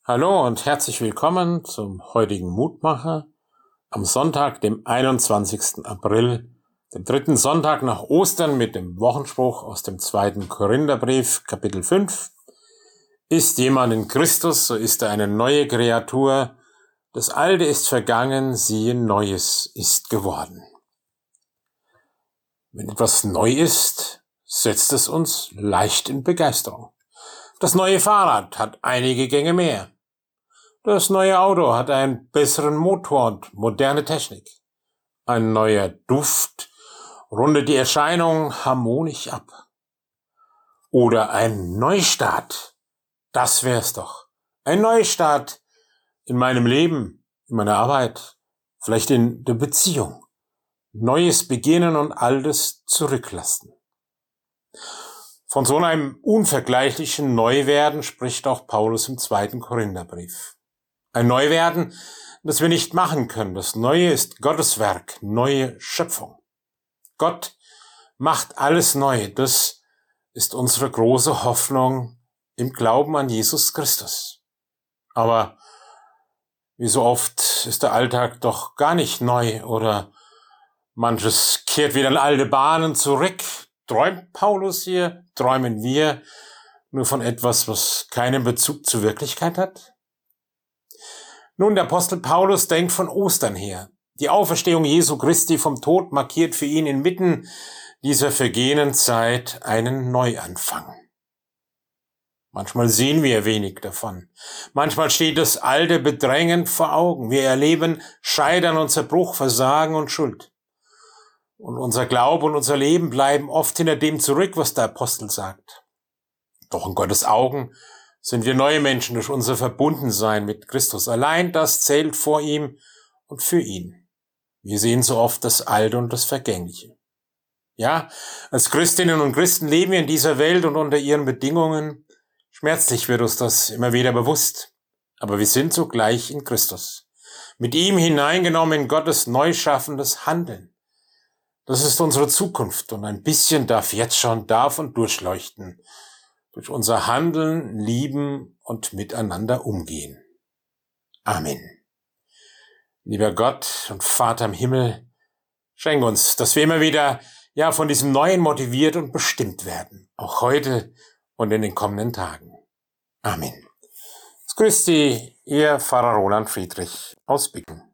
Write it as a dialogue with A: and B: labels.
A: Hallo und herzlich willkommen zum heutigen Mutmacher am Sonntag, dem 21. April, dem dritten Sonntag nach Ostern mit dem Wochenspruch aus dem 2. Korintherbrief, Kapitel 5. Ist jemand in Christus, so ist er eine neue Kreatur. Das Alte ist vergangen, siehe, Neues ist geworden. Wenn etwas neu ist, setzt es uns leicht in Begeisterung. Das neue Fahrrad hat einige Gänge mehr. Das neue Auto hat einen besseren Motor und moderne Technik. Ein neuer Duft rundet die Erscheinung harmonisch ab. Oder ein Neustart. Das wär's doch. Ein Neustart in meinem Leben, in meiner Arbeit, vielleicht in der Beziehung. Neues beginnen und Altes zurücklassen. Von so einem unvergleichlichen Neuwerden spricht auch Paulus im 2. Korintherbrief. Ein Neuwerden, das wir nicht machen können. Das Neue ist Gottes Werk, neue Schöpfung. Gott macht alles neu. Das ist unsere große Hoffnung im Glauben an Jesus Christus. Aber wie so oft ist der Alltag doch gar nicht neu oder manches kehrt wieder in alte Bahnen zurück. Träumt Paulus hier? Träumen wir nur von etwas, was keinen Bezug zur Wirklichkeit hat? Nun, der Apostel Paulus denkt von Ostern her. Die Auferstehung Jesu Christi vom Tod markiert für ihn inmitten dieser vergehenden Zeit einen Neuanfang. Manchmal sehen wir wenig davon. Manchmal steht das Alte bedrängend vor Augen. Wir erleben Scheitern und Zerbruch, Versagen und Schuld. Und unser Glaube und unser Leben bleiben oft hinter dem zurück, was der Apostel sagt. Doch in Gottes Augen sind wir neue Menschen durch unser Verbundensein mit Christus. Allein das zählt vor ihm und für ihn. Wir sehen so oft das Alte und das Vergängliche. Ja, als Christinnen und Christen leben wir in dieser Welt und unter ihren Bedingungen. Schmerzlich wird uns das immer wieder bewusst. Aber wir sind zugleich in Christus. Mit ihm hineingenommen in Gottes neu schaffendes Handeln. Das ist unsere Zukunft und ein bisschen darf jetzt schon davon durchleuchten. Durch unser Handeln, Lieben und miteinander umgehen. Amen. Lieber Gott und Vater im Himmel, schenk uns, dass wir immer wieder von diesem Neuen motiviert und bestimmt werden. Auch heute und in den kommenden Tagen. Amen. Grüß Sie, Ihr Pfarrer Roland Friedrich aus Bicken.